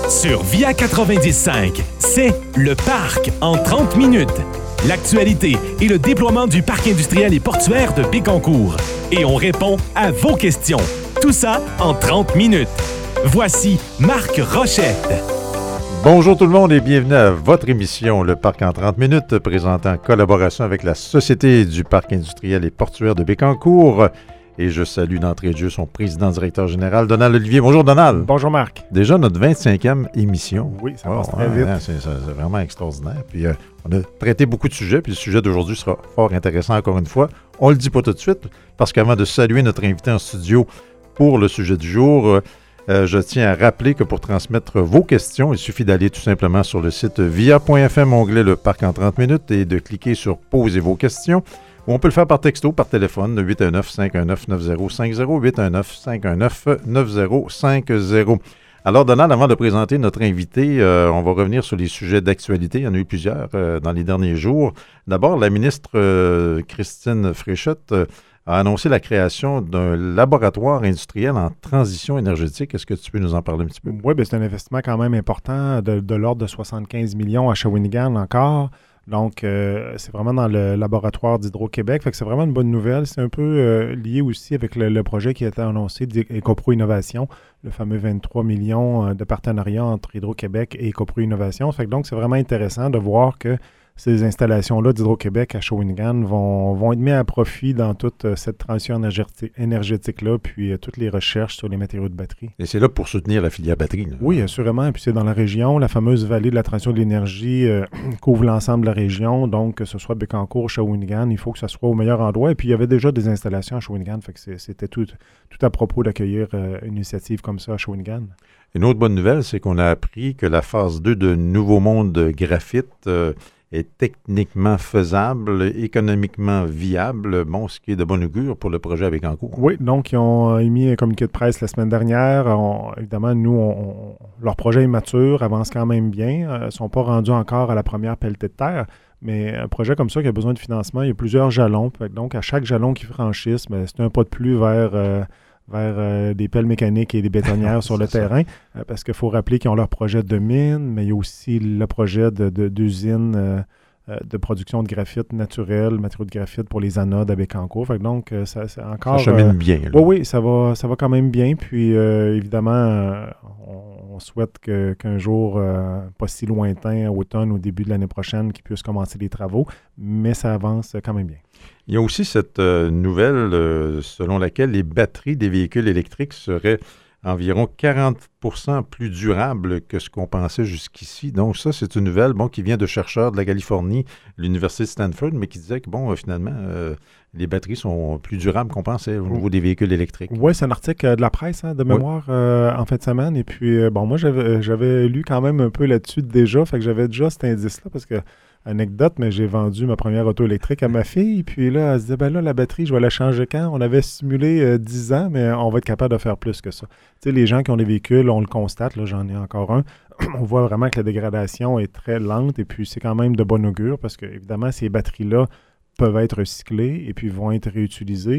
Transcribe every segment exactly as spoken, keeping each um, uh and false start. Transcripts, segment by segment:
Sur Via quatre-vingt-dix-cinq, c'est Le Parc en trente minutes. L'actualité et le déploiement du parc industriel et portuaire de Bécancour. Et on répond à vos questions. Tout ça en trente minutes. Voici Marc Rochette. Bonjour tout le monde et bienvenue à votre émission Le Parc en trente minutes, présentée en collaboration avec la Société du parc industriel et portuaire de Bécancour. Et je salue d'entrée de jeu son président-directeur général, Donald Olivier. Bonjour Donald. Bonjour Marc. Déjà notre vingt-cinquième émission. Oui, ça oh, passe très ouais, vite. Hein, c'est, c'est vraiment extraordinaire. Puis euh, on a traité beaucoup de sujets, puis le sujet d'aujourd'hui sera fort intéressant encore une fois. On le dit pas tout de suite, parce qu'avant de saluer notre invité en studio pour le sujet du jour, euh, euh, je tiens à rappeler que pour transmettre vos questions, il suffit d'aller tout simplement sur le site via point f m, onglet Le Parc en trente minutes, et de cliquer sur « Posez vos questions ». On peut le faire par texto, par téléphone, huit un neuf, cinq un neuf, neuf zéro cinq zéro, huit un neuf, cinq un neuf, neuf zéro cinq zéro. Alors, Donald, avant de présenter notre invité, euh, on va revenir sur les sujets d'actualité. Il y en a eu plusieurs euh, dans les derniers jours. D'abord, la ministre euh, Christine Fréchette euh, a annoncé la création d'un laboratoire industriel en transition énergétique. Est-ce que tu peux nous en parler un petit peu? Oui, bien, c'est un investissement quand même important de, de l'ordre de soixante-quinze millions à Shawinigan encore. Donc, euh, c'est vraiment dans le laboratoire d'Hydro-Québec. Fait que c'est vraiment une bonne nouvelle. C'est un peu euh, lié aussi avec le, le projet qui a été annoncé d'Ecopro Innovation, le fameux vingt-trois millions de partenariat entre Hydro-Québec et Ecopro Innovation. Fait que donc, c'est vraiment intéressant de voir que ces installations-là d'Hydro-Québec à Shawinigan vont, vont être mises à profit dans toute euh, cette transition énergéti- énergétique-là, puis euh, toutes les recherches sur les matériaux de batterie. Et c'est là pour soutenir la filière batterie. Là. Oui, assurément. Et puis c'est dans la région. La fameuse vallée de la transition de l'énergie euh, couvre l'ensemble de la région. Donc, que ce soit Bécancour, Shawinigan, il faut que ça soit au meilleur endroit. Et puis, il y avait déjà des installations à Shawinigan. Fait que c'est, c'était tout, tout à propos d'accueillir euh, une initiative comme ça à Shawinigan. Une autre bonne nouvelle, c'est qu'on a appris que la phase deux de Nouveau Monde Graphite euh, est techniquement faisable, économiquement viable, bon, ce qui est de bon augure pour le projet à Bécancour. Oui, donc ils ont émis un communiqué de presse la semaine dernière. On, évidemment, nous, on, on, leur projet est mature, avance quand même bien. Ils ne sont pas rendus encore à la première pelletée de terre, mais un projet comme ça qui a besoin de financement, il y a plusieurs jalons. Donc, à chaque jalon qu'ils franchissent, bien, c'est un pas de plus vers... Euh, vers euh, des pelles mécaniques et des bétonnières sur le terrain, euh, parce qu'il faut rappeler qu'ils ont leur projet de mine, mais il y a aussi le projet de, de, d'usine euh, euh, de production de graphite naturel, matériaux de graphite pour les anodes à Bécancour. Fait que donc, euh, ça, c'est encore... Ça chemine euh, bien. Là. Oui, oui, ça va, ça va quand même bien. Puis, euh, évidemment, euh, on, on souhaite que, qu'un jour, euh, pas si lointain, à automne, au début de l'année prochaine, qu'ils puissent commencer les travaux, mais ça avance quand même bien. Il y a aussi cette euh, nouvelle euh, selon laquelle les batteries des véhicules électriques seraient environ quarante pour cent plus durables que ce qu'on pensait jusqu'ici. Donc ça, c'est une nouvelle bon, qui vient de chercheurs de la Californie, l'Université de Stanford, mais qui disait que bon, euh, finalement, euh, les batteries sont plus durables qu'on pensait au niveau des véhicules électriques. Oui, c'est un article de la presse hein, de mémoire oui. euh, en fin de semaine. Et puis, euh, bon, moi, j'avais, j'avais lu quand même un peu là-dessus déjà, fait que j'avais déjà cet indice-là parce que anecdote, mais j'ai vendu ma première auto électrique à ma fille. Puis là, elle se disait, ben là, la batterie, je vais la changer quand? On avait simulé euh, dix ans, mais on va être capable de faire plus que ça. Tu sais, les gens qui ont des véhicules, on le constate, là, j'en ai encore un. On voit vraiment que la dégradation est très lente et puis c'est quand même de bon augure parce que, évidemment, ces batteries-là peuvent être recyclées et puis vont être réutilisées,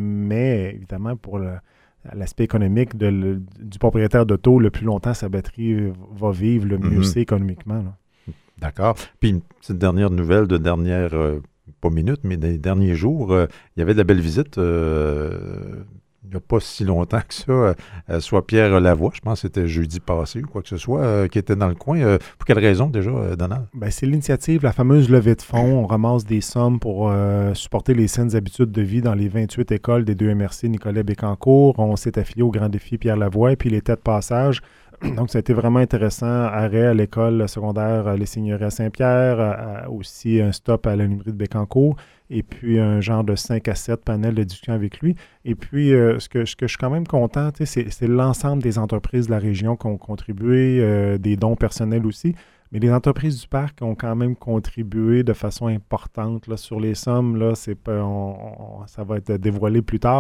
mais évidemment, pour le, l'aspect économique de, le, du propriétaire d'auto, le plus longtemps sa batterie va vivre, le mieux mm-hmm. c'est économiquement, là. D'accord. Puis une petite dernière nouvelle de dernière, euh, pas minute, mais des derniers jours, euh, il y avait de la belle visite, euh, il n'y a pas si longtemps que ça, euh, soit Pierre Lavoie, je pense que c'était jeudi passé ou quoi que ce soit, euh, qui était dans le coin. Euh, pour quelle raison déjà, euh, Donald? Bien, c'est l'initiative, la fameuse levée de fonds. On ramasse des sommes pour euh, supporter les saines habitudes de vie dans les vingt-huit écoles des deux M R C Nicolet Bécancour. On s'est affilié au Grand Défi Pierre Lavoie et puis les têtes de passage. Donc, ça a été vraiment intéressant. Arrêt à l'école secondaire Les Seigneuries à Saint-Pierre, à, à aussi un stop à l'Université de Bécancour, et puis un genre de cinq à sept panels de discussion avec lui. Et puis, euh, ce, que, ce que je suis quand même content, c'est, c'est l'ensemble des entreprises de la région qui ont contribué, euh, des dons personnels aussi. Mais les entreprises du parc ont quand même contribué de façon importante. Là, sur les sommes, là, c'est pas, on, on, ça va être dévoilé plus tard, mais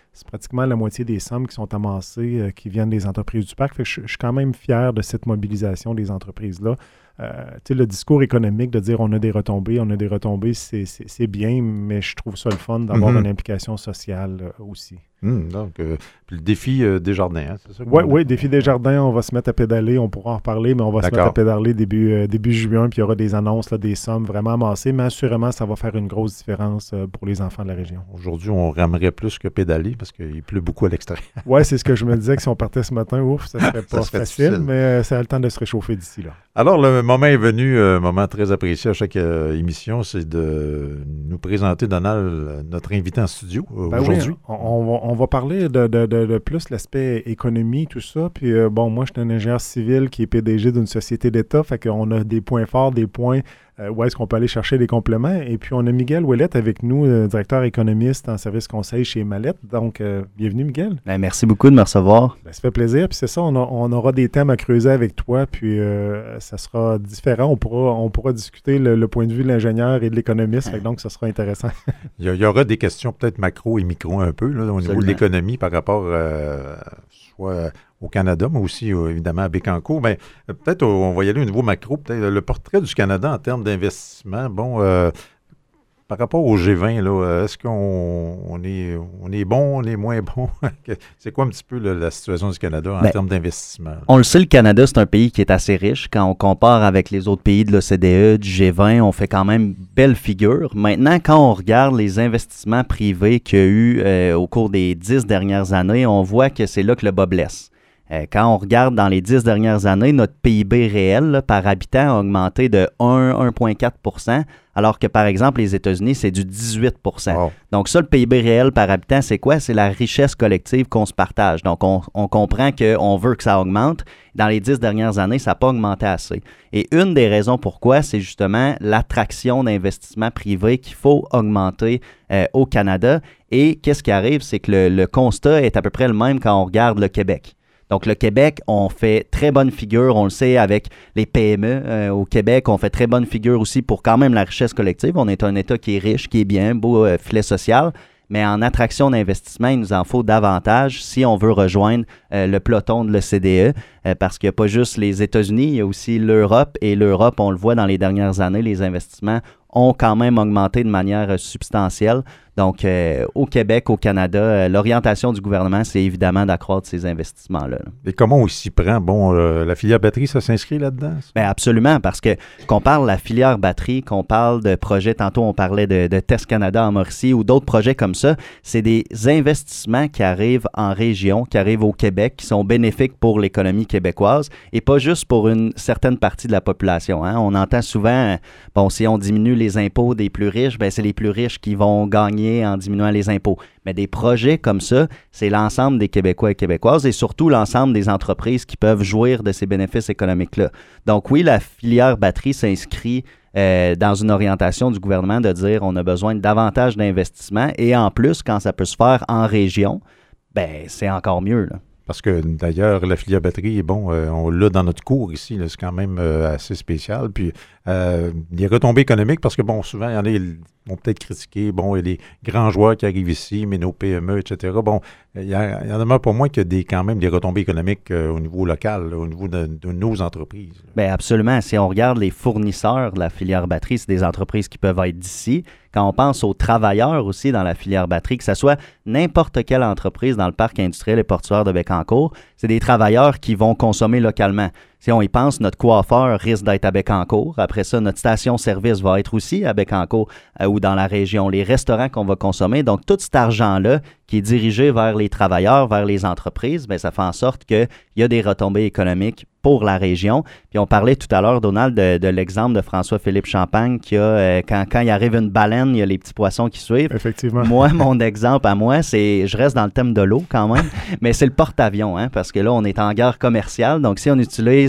c'est pratiquement la moitié des sommes qui sont amassées euh, qui viennent des entreprises du parc. Fait que je, je suis quand même fier de cette mobilisation des entreprises-là. Euh, tu sais, le discours économique de dire on a des retombées, on a des retombées, c'est, c'est, c'est bien, mais je trouve ça le fun d'avoir mm-hmm. une implication sociale euh, aussi. Mmh, donc, euh, puis le défi euh, Desjardins, hein, c'est ça? Oui, oui, défi Desjardins, on va se mettre à pédaler, on pourra en reparler, mais on va D'accord. se mettre à pédaler début, euh, début juin, puis il y aura des annonces, là, des sommes vraiment amassées, mais assurément, ça va faire une grosse différence euh, pour les enfants de la région. Aujourd'hui, on ramerait plus que pédaler parce qu'il pleut beaucoup à l'extérieur. Oui, c'est ce que je me disais, que si on partait ce matin, ouf, ça serait pas ça serait facile, difficile. mais euh, ça a le temps de se réchauffer d'ici là. Alors, le moment est venu, un euh, moment très apprécié à chaque euh, émission, c'est de nous présenter, Donald, notre invité en studio euh, ben aujourd'hui. Oui, on, on, va, on va parler de, de, de, de plus l'aspect économie, tout ça. Puis, euh, bon, moi, je suis un ingénieur civil qui est P D G d'une société d'État, fait qu'on a des points forts, des points euh, où est-ce qu'on peut aller chercher des compléments. Et puis, on a Miguel Ouellette avec nous, euh, directeur économiste en service conseil chez Mallette. Donc, euh, bienvenue, Miguel. Ben, merci beaucoup de me recevoir. Ben, ça fait plaisir. Puis, c'est ça, on, a, on aura des thèmes à creuser avec toi, puis euh, ça sera différent. On pourra, on pourra discuter le, le point de vue de l'ingénieur et de l'économiste, fait que donc, ça sera intéressant. il, y a, il y aura des questions peut-être macro et micro un peu, là, au Absolument. niveau de l'économie par rapport euh, soit au Canada, mais aussi euh, évidemment à Bécancour. Mais euh, peut-être on va y aller au niveau macro, peut-être le portrait du Canada en termes d'investissement. Bon, euh, par rapport au G vingt, là, est-ce qu'on on est, on est bon, on est moins bon? C'est quoi un petit peu là, la situation du Canada en ben, termes d'investissement? On le sait, le Canada, c'est un pays qui est assez riche. Quand on compare avec les autres pays de l'O C D E, du G vingt, on fait quand même belle figure. Maintenant, quand on regarde les investissements privés qu'il y a eu euh, au cours des dix dernières années, on voit que c'est là que le bas blesse. Euh, quand on regarde dans les dix dernières années, notre P I B réel là, par habitant a augmenté de un à un virgule quatre pour cent, alors que, par exemple, les États-Unis, c'est du dix-huit pour cent. Wow. Donc ça, le P I B réel par habitant, c'est quoi? C'est la richesse collective qu'on se partage. Donc, on, on comprend qu'on veut que ça augmente. Dans les dix dernières années, ça n'a pas augmenté assez. Et une des raisons pourquoi, c'est justement l'attraction d'investissements privés qu'il faut augmenter euh, au Canada. Et qu'est-ce qui arrive? C'est que le, le constat est à peu près le même quand on regarde le Québec. Donc, le Québec, on fait très bonne figure, on le sait, avec les P M E euh, au Québec. On fait très bonne figure aussi pour quand même la richesse collective. On est un État qui est riche, qui est bien, beau euh, filet social. Mais en attraction d'investissement, il nous en faut davantage si on veut rejoindre euh, le peloton de l'O C D E. Euh, parce qu'il n'y a pas juste les États-Unis, il y a aussi l'Europe. Et l'Europe, on le voit dans les dernières années, les investissements ont quand même augmenté de manière euh, substantielle. Donc, euh, au Québec, au Canada, euh, l'orientation du gouvernement, c'est évidemment d'accroître ces investissements-là. Là. Et comment on s'y prend? Bon, euh, la filière batterie, ça s'inscrit là-dedans? Bien, absolument, parce que qu'on parle de la filière batterie, qu'on parle de projets, tantôt on parlait de, de Test Canada en Mauricie ou d'autres projets comme ça, c'est des investissements qui arrivent en région, qui arrivent au Québec, qui sont bénéfiques pour l'économie québécoise et pas juste pour une certaine partie de la population. Hein. On entend souvent, bon, si on diminue les impôts des plus riches, bien, c'est les plus riches qui vont gagner en diminuant les impôts. Mais des projets comme ça, c'est l'ensemble des Québécois et Québécoises et surtout l'ensemble des entreprises qui peuvent jouir de ces bénéfices économiques-là. Donc oui, la filière batterie s'inscrit euh, dans une orientation du gouvernement de dire on a besoin de davantage d'investissements et en plus, quand ça peut se faire en région, ben c'est encore mieux, là. Parce que d'ailleurs, la filière batterie, bon, euh, on l'a dans notre cours ici, là, c'est quand même euh, assez spécial. Puis euh, les retombées économiques, parce que bon, souvent, il y en a, ils vont peut-être critiquer, bon, il y a des grands joueurs qui arrivent ici, mais nos P M E, et cetera. Bon, il y, a, il y en a pour moi qu'il y a des, quand même des retombées économiques euh, au niveau local, là, au niveau de, de nos entreprises. Bien, absolument. Si on regarde les fournisseurs de la filière batterie, c'est des entreprises qui peuvent être d'ici. Quand on pense aux travailleurs aussi dans la filière batterie, que ce soit n'importe quelle entreprise dans le parc industriel et portuaire de Bécancour, c'est des travailleurs qui vont consommer localement. Si on y pense, notre coiffeur risque d'être à Bécancour. Après ça, notre station-service va être aussi à Bécancour euh, ou dans la région. Les restaurants qu'on va consommer. Donc, tout cet argent-là qui est dirigé vers les travailleurs, vers les entreprises, bien, ça fait en sorte qu'il y a des retombées économiques pour la région. Puis on parlait tout à l'heure, Donald, de, de l'exemple de François-Philippe Champagne qui a, euh, quand, quand il arrive une baleine, il y a les petits poissons qui suivent. Effectivement. Moi, mon exemple à moi, c'est, je reste dans le thème de l'eau quand même, mais c'est le porte-avions, hein, parce que là, on est en guerre commerciale. Donc, si on utilise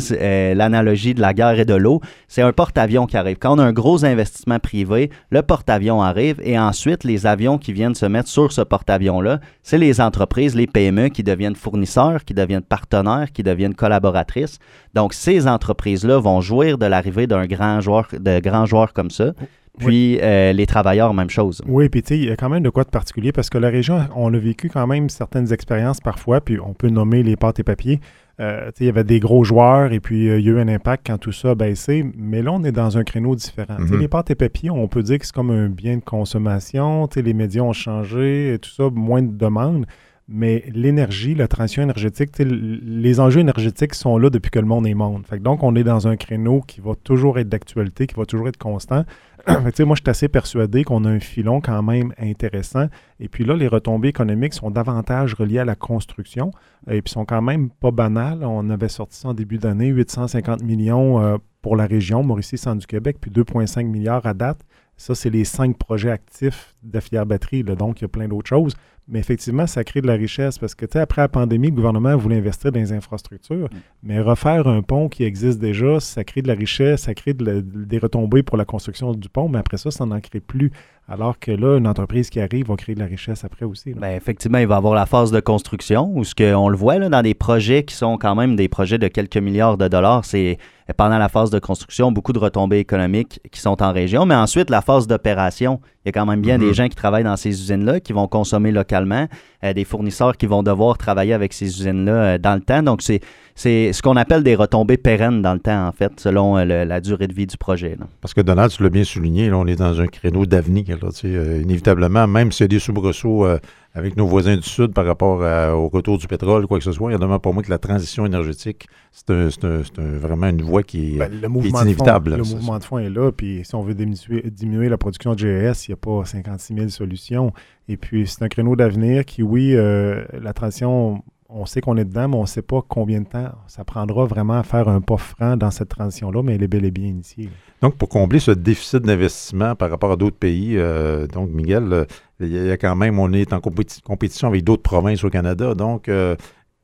j'utilise euh, l'analogie de la guerre et de l'eau. C'est un porte-avions qui arrive. Quand on a un gros investissement privé, le porte-avions arrive et ensuite, les avions qui viennent se mettre sur ce porte-avions-là, c'est les entreprises, les P M E qui deviennent fournisseurs, qui deviennent partenaires, qui deviennent collaboratrices. Donc, ces entreprises-là vont jouir de l'arrivée d'un grand joueur, de grands joueurs comme ça. Puis, oui. euh, les travailleurs, même chose. Oui, puis tu sais, il y a quand même de quoi de particulier parce que la région, on a vécu quand même certaines expériences parfois, puis on peut nommer les pâtes et papiers. Euh, tu sais, il y avait des gros joueurs et puis euh, il y a eu un impact quand tout ça a baissé, mais là, on est dans un créneau différent. Mm-hmm. Tu sais, les pâtes et papiers, on peut dire que c'est comme un bien de consommation. Tu sais, les médias ont changé et tout ça, moins de demandes. Mais l'énergie, la transition énergétique, les enjeux énergétiques sont là depuis que le monde est monde. Fait que donc, on est dans un créneau qui va toujours être d'actualité, qui va toujours être constant. Fait moi, je suis assez persuadé qu'on a un filon quand même intéressant. Et puis là, les retombées économiques sont davantage reliées à la construction et puis sont quand même pas banales. On avait sorti ça en début d'année, huit cent cinquante millions euh, pour la région, Mauricie-Centre-du-Québec, puis deux virgule cinq milliards à date. Ça, c'est les cinq projets actifs de Fière Batterie. Là. Donc, il y a plein d'autres choses. Mais effectivement, ça crée de la richesse parce que, tu sais, après la pandémie, le gouvernement voulait investir dans les infrastructures. Mm. Mais refaire un pont qui existe déjà, ça crée de la richesse, ça crée de la, des retombées pour la construction du pont. Mais après ça, ça n'en crée plus. Alors que là, une entreprise qui arrive va créer de la richesse après aussi. Bien, effectivement, il va y avoir la phase de construction où ce qu'on le voit là, dans des projets qui sont quand même des projets de quelques milliards de dollars. C'est pendant la phase de construction, beaucoup de retombées économiques qui sont en région. Mais ensuite, la phase d'opération, il y a quand même bien mm-hmm. des gens qui travaillent dans ces usines-là, qui vont consommer localement, euh, des fournisseurs qui vont devoir travailler avec ces usines-là euh, dans le temps. Donc, c'est, c'est ce qu'on appelle des retombées pérennes dans le temps, en fait, selon euh, le, la durée de vie du projet. Là. Parce que Donald, tu l'as bien souligné, là, on est dans un créneau d'avenir. Là, euh, inévitablement, même s'il y a des soubresauts euh, avec nos voisins du Sud par rapport à, au retour du pétrole, quoi que ce soit, il y a vraiment pour moi que la transition énergétique, c'est, un, c'est, un, c'est un, vraiment une voie qui est, ben, le qui est inévitable. Fond, le mouvement de fond est là, puis si on veut diminuer, diminuer la production de G E S, il n'y a pas cinquante-six mille solutions. Et puis, c'est un créneau d'avenir qui, oui, euh, la transition, on sait qu'on est dedans, mais on ne sait pas combien de temps ça prendra vraiment à faire un pas franc dans cette transition-là, mais elle est bel et bien initiée. Donc, pour combler ce déficit d'investissement par rapport à d'autres pays, euh, donc, Miguel, euh, il y a quand même, on est en compéti- compétition avec d'autres provinces au Canada, donc euh,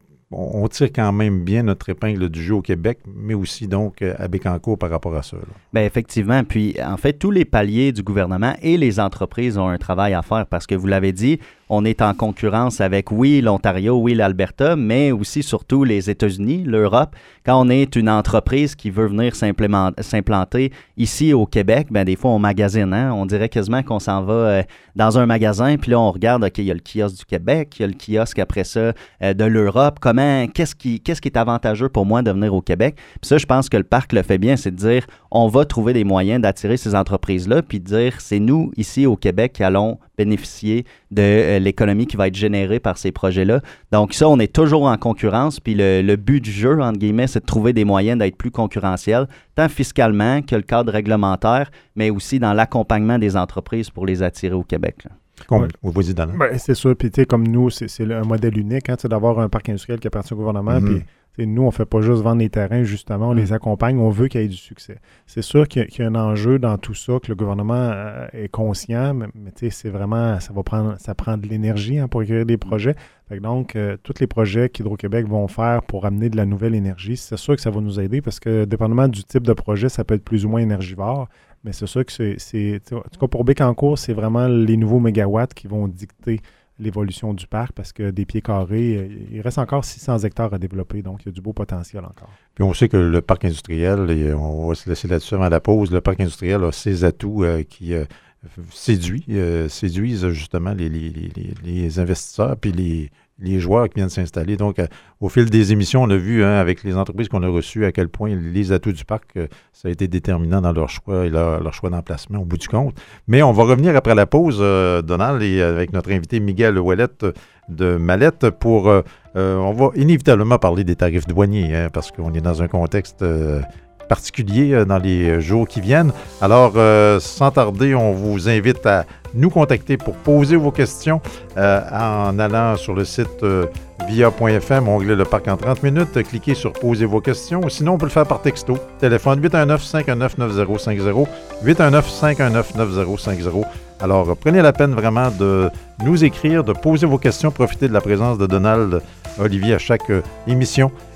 on, on tire quand même bien notre épingle du jeu au Québec, mais aussi donc à Bécancour par rapport à ça. Bien, effectivement. Puis, en fait, tous les paliers du gouvernement et les entreprises ont un travail à faire parce que, vous l'avez dit, on est en concurrence avec, oui, l'Ontario, oui, l'Alberta, mais aussi surtout les États-Unis, l'Europe. Quand on est une entreprise qui veut venir s'implanter ici au Québec, bien, des fois, on magasine. Hein? On dirait quasiment qu'on s'en va euh, dans un magasin, puis là, on regarde, OK, il y a le kiosque du Québec, il y a le kiosque après ça euh, de l'Europe. Comment, qu'est-ce qui, qu'est-ce qui est avantageux pour moi de venir au Québec? Puis ça, je pense que le parc le fait bien, c'est de dire, on va trouver des moyens d'attirer ces entreprises-là, puis de dire, c'est nous, ici au Québec, qui allons bénéficier de euh, l'économie qui va être générée par ces projets-là. Donc ça, on est toujours en concurrence, puis le, le but du jeu, entre guillemets, c'est de trouver des moyens d'être plus concurrentiels, tant fiscalement que le cadre réglementaire, mais aussi dans l'accompagnement des entreprises pour les attirer au Québec. Là. Comme, ouais. Vous dites, ben, c'est sûr, puis tu sais, comme nous, c'est, c'est un modèle unique, hein, d'avoir un parc industriel qui appartient au gouvernement, mm-hmm. puis nous, on ne fait pas juste vendre les terrains, justement, on mm-hmm. les accompagne, on veut qu'il y ait du succès. C'est sûr qu'il y a, qu'il y a un enjeu dans tout ça, que le gouvernement euh, est conscient, mais, mais tu sais, c'est vraiment, ça va prendre, ça prend de l'énergie hein, pour écrire des projets. Fait que donc, euh, tous les projets qu'Hydro-Québec vont faire pour amener de la nouvelle énergie, c'est sûr que ça va nous aider parce que, dépendamment du type de projet, ça peut être plus ou moins énergivore. Mais c'est sûr que c'est, c'est en tout cas pour Bécancour, c'est vraiment les nouveaux mégawatts qui vont dicter l'évolution du parc parce que des pieds carrés, il reste encore six cents hectares à développer, donc il y a du beau potentiel encore. Puis on sait que le parc industriel, et on va se laisser là-dessus avant la pause, le parc industriel a ses atouts euh, qui euh, séduit, euh, séduisent justement les, les, les, les investisseurs puis les, les joueurs qui viennent s'installer. Donc, euh, au fil des émissions, on a vu hein, avec les entreprises qu'on a reçues à quel point les atouts du parc, euh, ça a été déterminant dans leur choix et leur, leur choix d'emplacement au bout du compte. Mais on va revenir après la pause, euh, Donald, et avec notre invité Miguel Ouellette de Mallette pour... Euh, euh, on va inévitablement parler des tarifs douaniers hein, parce qu'on est dans un contexte... Euh, particulier dans les jours qui viennent. Alors, euh, sans tarder, on vous invite à nous contacter pour poser vos questions euh, en allant sur le site euh, via point f m, onglet Le Parc en trente minutes, cliquez sur « Posez vos questions ». Sinon, on peut le faire par texto. Téléphone huit un neuf, cinq un neuf, neuf zéro cinq zéro, huit un neuf, cinq un neuf, neuf zéro cinq zéro. Alors, prenez la peine vraiment de nous écrire, de poser vos questions, profitez de la présence de Donald Olivier à chaque euh, émission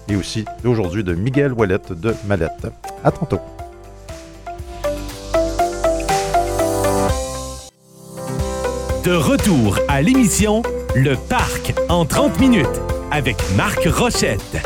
et aussi d'aujourd'hui de Miguel Ouellette de Mallette. À tantôt. De retour à l'émission Le Parc en trente minutes avec Marc Rochette.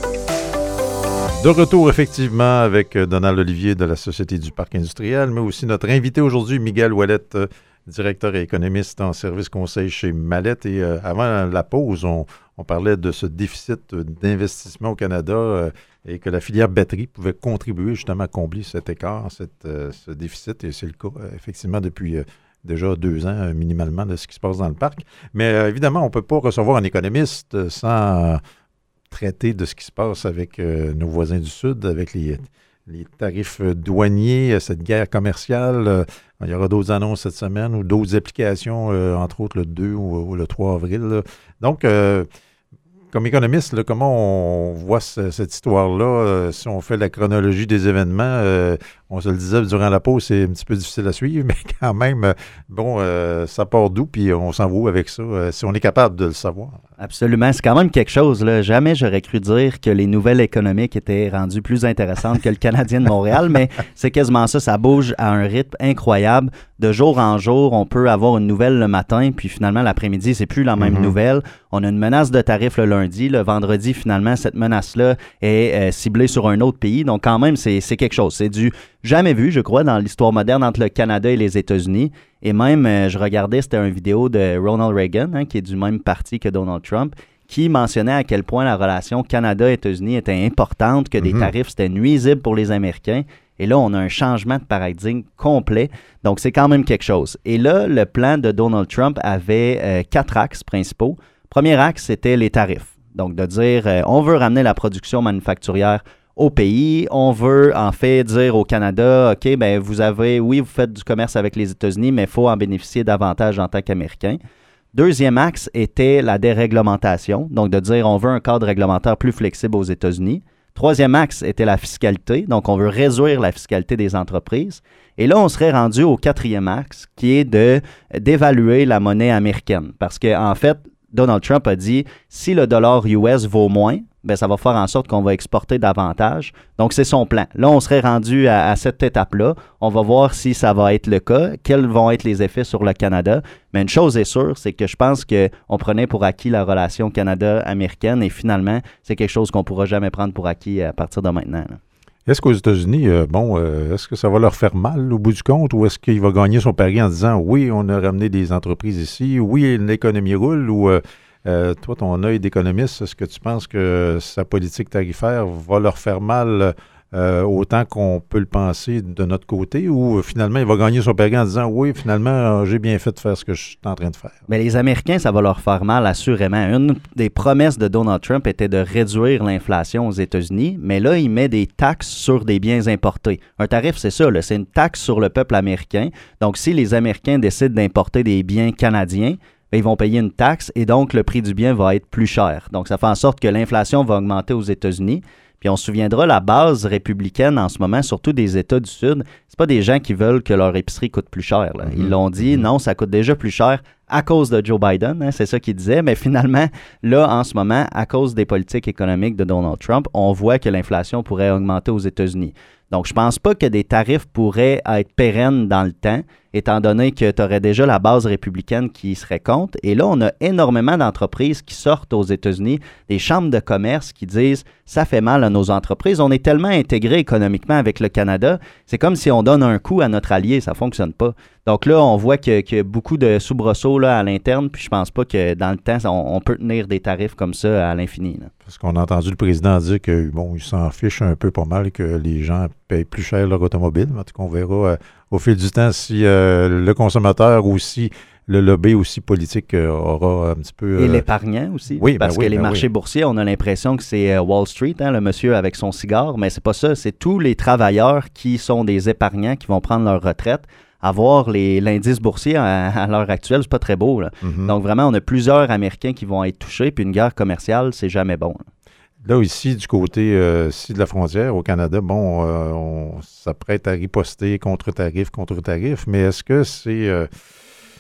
De retour, effectivement, avec Donald Olivier de la Société du Parc industriel, mais aussi notre invité aujourd'hui, Miguel Ouellette, directeur et économiste en service conseil chez Mallette. Et euh, avant la pause, on, on parlait de ce déficit d'investissement au Canada euh, et que la filière batterie pouvait contribuer justement à combler cet écart, cette, euh, ce déficit. Et c'est le cas, euh, effectivement, depuis euh, déjà deux ans, euh, minimalement, de ce qui se passe dans le parc. Mais euh, évidemment, on ne peut pas recevoir un économiste sans... Euh, traiter de ce qui se passe avec euh, nos voisins du Sud, avec les, les tarifs douaniers, cette guerre commerciale. Euh, il y aura d'autres annonces cette semaine ou d'autres applications, euh, entre autres le deux ou, ou le trois avril. Là. Donc, euh, comme économiste, là, comment on voit ce, cette histoire-là? Euh, si on fait la chronologie des événements, euh, on se le disait durant la pause, c'est un petit peu difficile à suivre, mais quand même, euh, bon, euh, ça part d'où, puis on s'en va où avec ça, euh, si on est capable de le savoir. Absolument. C'est quand même quelque chose, là. Jamais j'aurais cru dire que les nouvelles économiques étaient rendues plus intéressantes que le Canadien de Montréal, mais c'est quasiment ça. Ça bouge à un rythme incroyable. De jour en jour, on peut avoir une nouvelle le matin, puis finalement, l'après-midi, c'est plus la même mm-hmm. nouvelle. On a une menace de tarif le lundi. Le vendredi, finalement, cette menace-là est euh, ciblée sur un autre pays. Donc, quand même, c'est, c'est quelque chose. C'est du jamais vu, je crois, dans l'histoire moderne entre le Canada et les États-Unis. Et même, euh, je regardais, c'était une vidéo de Ronald Reagan, hein, qui est du même parti que Donald Trump, qui mentionnait à quel point la relation Canada-États-Unis était importante, que mm-hmm. des tarifs, c'était nuisible pour les Américains. Et là, on a un changement de paradigme complet. Donc, c'est quand même quelque chose. Et là, le plan de Donald Trump avait euh, quatre axes principaux. Premier axe, c'était les tarifs. Donc, de dire, euh, on veut ramener la production manufacturière au pays. On veut, en fait, dire au Canada, OK, bien, vous avez, oui, vous faites du commerce avec les États-Unis, mais il faut en bénéficier davantage en tant qu'Américain. Deuxième axe était la déréglementation. Donc, de dire, on veut un cadre réglementaire plus flexible aux États-Unis. Troisième axe était la fiscalité. Donc, on veut réduire la fiscalité des entreprises. Et là, on serait rendu au quatrième axe, qui est de, d'évaluer la monnaie américaine. Parce qu'en en fait, Donald Trump a dit, si le dollar U S vaut moins, bien, ça va faire en sorte qu'on va exporter davantage. Donc, c'est son plan. Là, on serait rendu à, à cette étape-là. On va voir si ça va être le cas, quels vont être les effets sur le Canada. Mais une chose est sûre, c'est que je pense qu'on prenait pour acquis la relation Canada-américaine et finalement, c'est quelque chose qu'on ne pourra jamais prendre pour acquis à partir de maintenant. Là. Est-ce qu'aux États-Unis, euh, bon, euh, est-ce que ça va leur faire mal au bout du compte ou est-ce qu'il va gagner son pari en disant oui, on a ramené des entreprises ici, oui, l'économie roule ou euh, euh, toi, ton œil d'économiste, est-ce que tu penses que sa politique tarifaire va leur faire mal euh, autant qu'on peut le penser de notre côté ou euh, finalement il va gagner son pari en disant oui, finalement, j'ai bien fait de faire ce que je suis en train de faire? Mais les Américains, ça va leur faire mal, assurément. Une des promesses de Donald Trump était de réduire l'inflation aux États-Unis, mais là, il met des taxes sur des biens importés. Un tarif, c'est ça, là, c'est une taxe sur le peuple américain. Donc, si les Américains décident d'importer des biens canadiens, bien, ils vont payer une taxe et donc le prix du bien va être plus cher. Donc, ça fait en sorte que l'inflation va augmenter aux États-Unis. Puis on se souviendra, la base républicaine en ce moment, surtout des États du Sud, c'est pas des gens qui veulent que leur épicerie coûte plus cher. Là. Ils l'ont dit, non, ça coûte déjà plus cher à cause de Joe Biden, hein, c'est ça qu'il disait. Mais finalement, là, en ce moment, à cause des politiques économiques de Donald Trump, on voit que l'inflation pourrait augmenter aux États-Unis. Donc, je pense pas que des tarifs pourraient être pérennes dans le temps, étant donné que tu aurais déjà la base républicaine qui serait contre. Et là, on a énormément d'entreprises qui sortent aux États-Unis, des chambres de commerce qui disent « ça fait mal à nos entreprises ». On est tellement intégrés économiquement avec le Canada, c'est comme si on donne un coup à notre allié, ça fonctionne pas. Donc là, on voit qu'il y a beaucoup de soubresauts là, à l'interne, puis je pense pas que dans le temps, on, on peut tenir des tarifs comme ça à l'infini. Là. Parce qu'on a entendu le président dire que bon, il s'en fiche un peu pas mal que les gens payent plus cher leur automobile. En tout cas, on verra euh, au fil du temps si euh, le consommateur ou si le lobby aussi politique euh, aura un petit peu... Euh... Et l'épargnant aussi. Oui, parce ben oui, que les ben marchés oui. boursiers, on a l'impression que c'est euh, Wall Street, hein, le monsieur avec son cigare, mais c'est pas ça. C'est tous les travailleurs qui sont des épargnants qui vont prendre leur retraite. Avoir les, l'indice boursier à, à l'heure actuelle, c'est pas très beau. Là. Mm-hmm. Donc vraiment, on a plusieurs Américains qui vont être touchés, puis une guerre commerciale, c'est jamais bon. Là. Là, ici, du côté euh, ci de la frontière, au Canada, bon, euh, on s'apprête à riposter contre-tarif, contre-tarif, mais est-ce que c'est... Euh,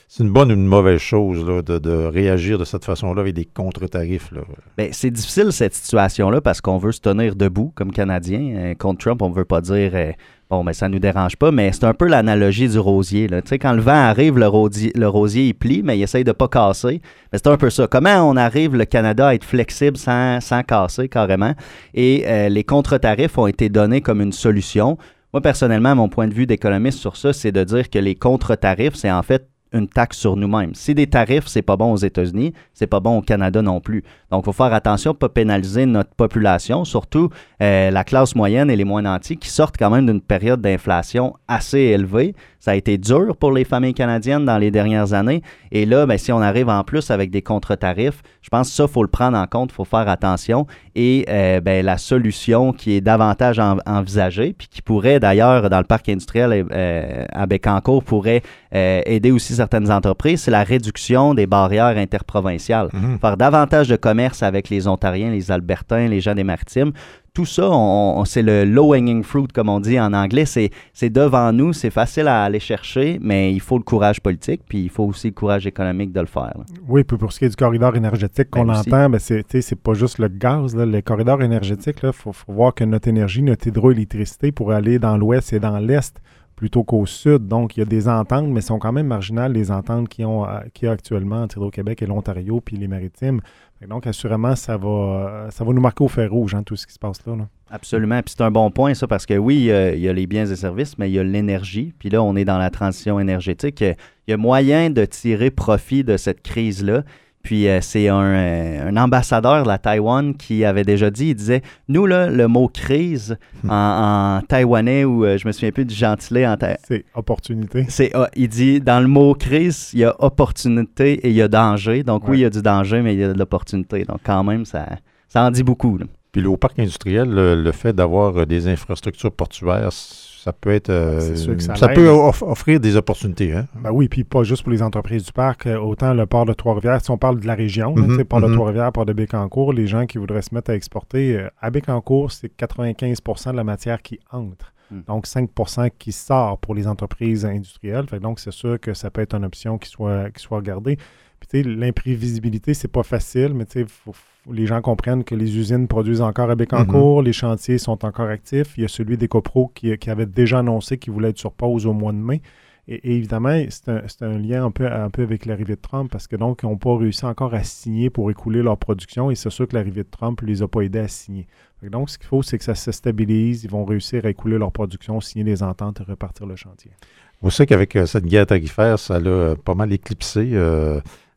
c'est une bonne ou une mauvaise chose là, de, de réagir de cette façon-là avec des contre-tarifs. Là. Bien, c'est difficile cette situation-là parce qu'on veut se tenir debout comme Canadiens. Euh, contre Trump, on ne veut pas dire euh, bon, mais ça ne nous dérange pas, mais c'est un peu l'analogie du rosier. Là. Tu sais, quand le vent arrive, le rosier, le rosier il plie, mais il essaye de ne pas casser. Mais c'est un peu ça. Comment on arrive, le Canada, à être flexible sans, sans casser carrément? Et euh, les contre-tarifs ont été donnés comme une solution. Moi, personnellement, mon point de vue d'économiste sur ça, c'est de dire que les contre-tarifs, c'est en fait une taxe sur nous-mêmes. Si des tarifs, c'est pas bon aux États-Unis, c'est pas bon au Canada non plus. Donc, il faut faire attention de ne pas pénaliser notre population, surtout euh, la classe moyenne et les moins nantis qui sortent quand même d'une période d'inflation assez élevée. Ça a été dur pour les familles canadiennes dans les dernières années. Et là, ben, si on arrive en plus avec des contre-tarifs, je pense que ça, il faut le prendre en compte, il faut faire attention. Et euh, ben, la solution qui est davantage en, envisagée, puis qui pourrait d'ailleurs, dans le parc industriel euh, à Bécancour, pourrait euh, aider aussi certaines entreprises, c'est la réduction des barrières interprovinciales. Mm-hmm. Faire davantage de commerce avec les Ontariens, les Albertains, les gens des Maritimes. Tout ça, on, on, c'est le low-hanging fruit, comme on dit en anglais. C'est, c'est devant nous, c'est facile à aller chercher, mais il faut le courage politique, puis il faut aussi le courage économique de le faire. Là. Oui, puis pour ce qui est du corridor énergétique qu'on ben entend, ben c'est, c'est pas juste le gaz. Là. Le corridor énergétique, il faut, faut voir que notre énergie, notre hydroélectricité pour aller dans l'ouest et dans l'est plutôt qu'au sud. Donc, il y a des ententes, mais sont quand même marginales, les ententes qui ont, qu'il y a actuellement entre Hydro-Québec et l'Ontario, puis les Maritimes. Donc, assurément, ça va, ça va nous marquer au fer rouge, hein, tout ce qui se passe là. là. Absolument. Puis c'est un bon point, ça, parce que oui, euh, il y a les biens et services, mais il y a l'énergie. Puis là, on est dans la transition énergétique. Il y a moyen de tirer profit de cette crise-là. Puis euh, c'est un, euh, un ambassadeur de la Taïwan qui avait déjà dit, il disait, nous, là, le mot crise en, en taïwanais, ou euh, je me souviens plus du gentilé en taïwanais. C'est opportunité. C'est, uh, il dit, dans le mot crise, il y a opportunité et il y a danger. Donc ouais. Oui, il y a du danger, mais il y a de l'opportunité. Donc quand même, ça, ça en dit beaucoup. Là. Puis au parc industriel, le, le fait d'avoir des infrastructures portuaires, ça peut être euh, ça, ça peut off- offrir des opportunités. Hein? Ben oui, puis pas juste pour les entreprises du parc, autant le port de Trois-Rivières, si on parle de la région, mm-hmm, là, port mm-hmm. de Trois-Rivières, port de Bécancour, les gens qui voudraient se mettre à exporter, à Bécancour, c'est quatre-vingt-quinze pour cent de la matière qui entre. Mm. Donc cinq pour cent qui sort pour les entreprises industrielles. Fait donc c'est sûr que ça peut être une option qui soit, qui soit regardée. Puis tu sais, l'imprévisibilité, c'est pas facile, mais tu sais, faut les gens comprennent que les usines produisent encore à Bécancour, mm-hmm. les chantiers sont encore actifs. Il y a celui d'Ecopro qui, qui avait déjà annoncé qu'il voulait être sur pause au mois de mai. Et, et évidemment, c'est un, c'est un lien un peu, un peu avec l'arrivée de Trump parce que donc, ils n'ont pas réussi encore à signer pour écouler leur production et c'est sûr que l'arrivée de Trump ne les a pas aidés à signer. Donc, ce qu'il faut, c'est que ça se stabilise. Ils vont réussir à écouler leur production, signer des ententes et repartir le chantier. Vous savez qu'avec euh, cette guerre tarifaire, ça a pas mal éclipsé euh,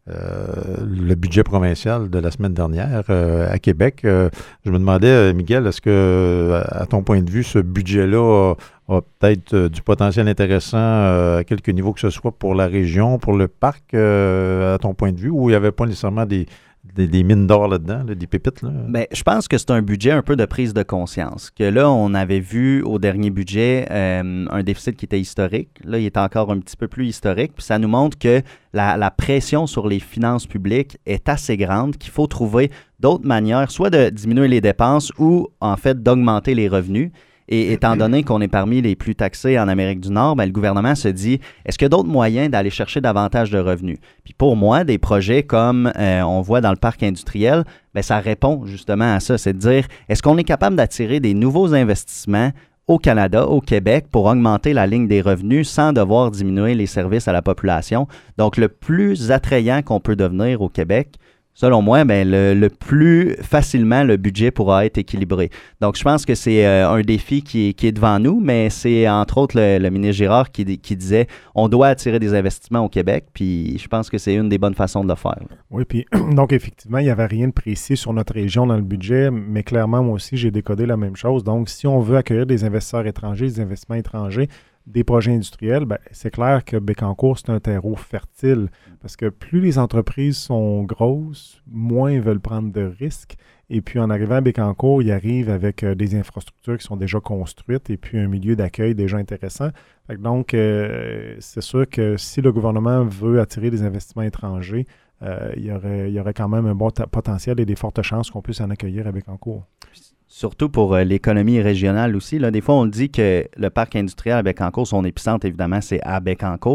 Euh, le budget provincial de la semaine dernière euh, à Québec. Euh, je me demandais, Miguel, est-ce que, à ton point de vue, ce budget-là a, a peut-être euh, du potentiel intéressant euh, à quelque niveau que ce soit pour la région, pour le parc, euh, à ton point de vue, ou il n'y avait pas nécessairement des, des, des mines d'or là-dedans, là, des pépites? Là? Bien, je pense que c'est un budget un peu de prise de conscience. Que là, on avait vu au dernier budget euh, un déficit qui était historique. Là, il est encore un petit peu plus historique. Puis ça nous montre que la, la pression sur les finances publiques est assez grande, qu'il faut trouver d'autres manières, soit de diminuer les dépenses ou, en fait, d'augmenter les revenus. Et étant donné qu'on est parmi les plus taxés en Amérique du Nord, bien, le gouvernement se dit, est-ce qu'il y a d'autres moyens d'aller chercher davantage de revenus? Puis pour moi, des projets comme euh, on voit dans le parc industriel, bien, ça répond justement à ça. C'est de dire, est-ce qu'on est capable d'attirer des nouveaux investissements au Canada, au Québec, pour augmenter la ligne des revenus sans devoir diminuer les services à la population? Donc, le plus attrayant qu'on peut devenir au Québec, selon moi, ben, le, le plus facilement, le budget pourra être équilibré. Donc, je pense que c'est euh, un défi qui est, qui est devant nous, mais c'est entre autres le, le ministre Girard qui, qui disait on doit attirer des investissements au Québec, puis je pense que c'est une des bonnes façons de le faire. Oui, puis donc effectivement, il n'y avait rien de précis sur notre région dans le budget, mais clairement, moi aussi, j'ai décodé la même chose. Donc, si on veut accueillir des investisseurs étrangers, des investissements étrangers, des projets industriels, ben, c'est clair que Bécancour, c'est un terreau fertile parce que plus les entreprises sont grosses, moins ils veulent prendre de risques. Et puis, en arrivant à Bécancour, ils arrivent avec euh, des infrastructures qui sont déjà construites et puis un milieu d'accueil déjà intéressant. Fait que donc, euh, c'est sûr que si le gouvernement veut attirer des investissements étrangers, euh, il y aurait, il y aurait quand même un bon t- potentiel et des fortes chances qu'on puisse en accueillir à Bécancour. Surtout pour euh, l'économie régionale aussi. Là. Des fois, on dit que le parc industriel à Bécancour, son épicentre, évidemment, c'est à Bécancour.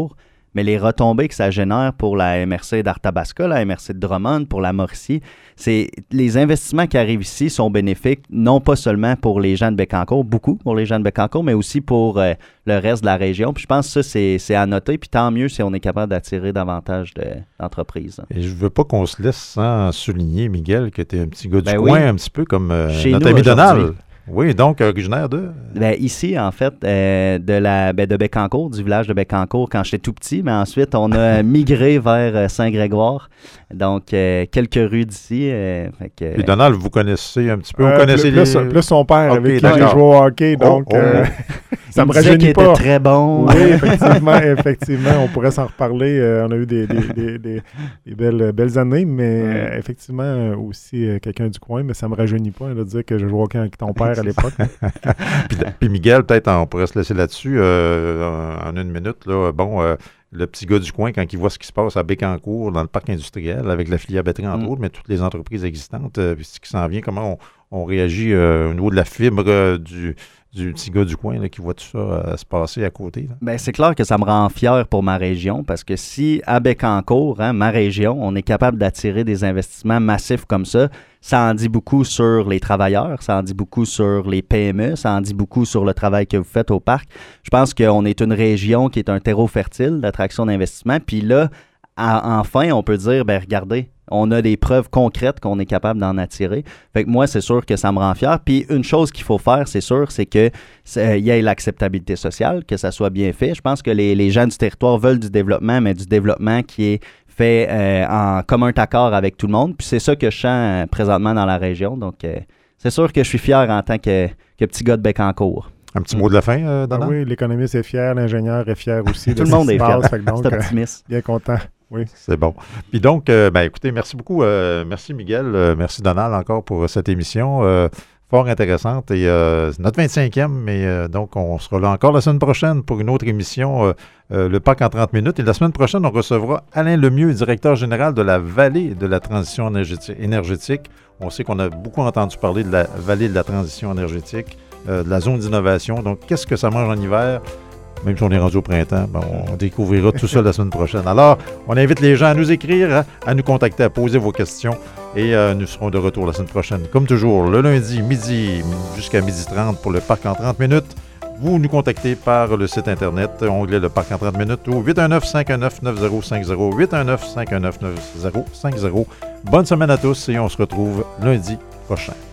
mais les retombées que ça génère pour la M R C d'Arthabasca, la M R C de Drummond, pour la Mauricie, c'est les investissements qui arrivent ici sont bénéfiques, non pas seulement pour les gens de Bécancour, beaucoup pour les gens de Bécancour, mais aussi pour euh, le reste de la région. Puis je pense que ça, c'est, c'est à noter, puis tant mieux si on est capable d'attirer davantage de, d'entreprises. Et je veux pas qu'on se laisse sans souligner, Miguel, que tu es un petit gars du Ben coin, oui. un petit peu comme euh, Chez notre nous, ami aujourd'hui. Donald. Oui, donc originaire de... Ben, ici, en fait, euh, de, la, ben, de Bécancour, du village de Bécancour, quand j'étais tout petit, mais ensuite, on a migré vers euh, Saint-Grégoire, donc euh, quelques rues d'ici. Euh, fait que, Puis Donald, vous connaissez un petit peu, vous Euh, connaissez plus, les... plus, plus son père, Ok, avec qui d'accord. j'ai joué au hockey, donc Oh, oh. euh, ça il me disait qu'il rajeunit était pas. très bon. Oui, effectivement, effectivement, on pourrait s'en reparler. Euh, on a eu des, des, des, des, des belles, belles années, mais Ouais. euh, effectivement, euh, aussi euh, quelqu'un du coin, mais ça me rajeunit pas hein, de dire que je jouais au hockey avec ton père à l'époque. puis, puis Miguel, peut-être on pourrait se laisser là-dessus euh, en une minute. Là. Bon, euh, le petit gars du coin, quand il voit ce qui se passe à Bécancour, dans le parc industriel, avec la filière Bétry, entre Mm. autres, mais toutes les entreprises existantes, euh, puis ce qui s'en vient, comment on, on réagit euh, au niveau de la fibre euh, du, du petit gars du coin là, qui voit tout ça euh, se passer à côté. Là. Ben, c'est clair que ça me rend fier pour ma région parce que si à Bécancour, hein, ma région, on est capable d'attirer des investissements massifs comme ça, ça en dit beaucoup sur les travailleurs, ça en dit beaucoup sur les P M E, ça en dit beaucoup sur le travail que vous faites au parc. Je pense qu'on est une région qui est un terreau fertile d'attraction d'investissement. Puis là, à, enfin, on peut dire, ben regardez, on a des preuves concrètes qu'on est capable d'en attirer. Fait que moi, c'est sûr que ça me rend fier. Puis une chose qu'il faut faire, c'est sûr, c'est que il y ait l'acceptabilité sociale, que ça soit bien fait. Je pense que les, les gens du territoire veulent du développement, mais du développement qui est fait euh, en commun accord avec tout le monde. Puis c'est ça que je sens euh, présentement dans la région. Donc, euh, c'est sûr que je suis fier en tant que, que petit gars de Bécancour. Un petit mot de la fin, euh, Ah Donald? oui, l'économiste est fier, l'ingénieur est fier aussi. Tout le monde est fier. Donc, C'est euh, optimiste. bien content. Oui. C'est bon. Puis donc, euh, ben écoutez, merci beaucoup. euh, merci Miguel, euh, merci Donald encore pour euh, cette émission euh, fort intéressante. Et euh, c'est notre vingt-cinquième, mais euh, donc on sera là encore la semaine prochaine pour une autre émission, euh, euh, le Parc en trente minutes. Et la semaine prochaine, on recevra Alain Lemieux, directeur général de la Vallée de la transition énergéti- énergétique. On sait qu'on a beaucoup entendu parler de la Vallée de la transition énergétique, euh, de la zone d'innovation. Donc, qu'est-ce que ça mange en hiver? Même si on est rendu au printemps, ben on découvrira tout ça la semaine prochaine. Alors, on invite les gens à nous écrire, à, à nous contacter, à poser vos questions et euh, nous serons de retour la semaine prochaine. Comme toujours, le lundi, midi jusqu'à midi trente pour le Parc en trente minutes. Vous nous contactez par le site Internet, onglet le Parc en trente minutes ou huit un neuf, cinq un neuf, neuf zéro cinq zéro, huit un neuf, cinq un neuf, neuf zéro cinq zéro. Bonne semaine à tous et on se retrouve lundi prochain.